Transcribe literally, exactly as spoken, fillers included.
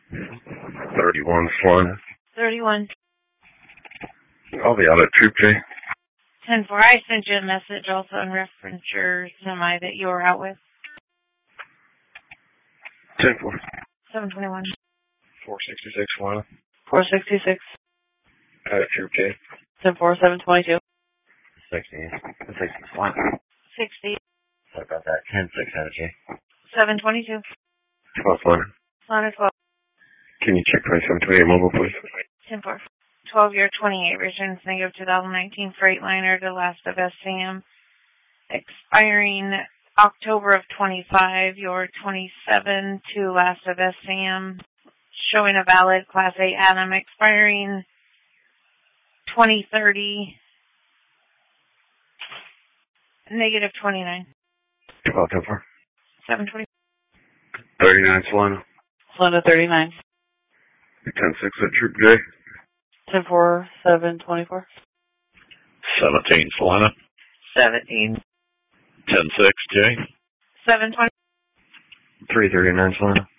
thirty-one, Salina. thirty-one. I'll be out at Troop J. ten four. I sent you a message also in reference to your semi that you were out with. ten four. seven twenty-one. four sixty-six, Salina. four sixty-six. Out at Troop J. ten four, seven twenty-two. sixty. sixty, Salina. sixty. Sorry about that. ten six, out of J. seven twenty-two. twelve, Salina. Salina twelve. Can you check twenty-seven twenty-eight mobile, please? ten four. twelve year twenty-eight Visions negative twenty nineteen Freightliner to Last of S C M. Expiring October of twenty-five, your twenty-seven to Last of S C M. Showing a valid Class A Adam expiring twenty thirty. Negative twenty-nine. twelve, ten four. seven twenty. thirty-nine, Salina. Salina thirty-nine. ten six at Troop J. ten four, seven twenty-four. seventeen, Salina. seventeen. ten six, J. seven twenty. three thirty-nine, Salina.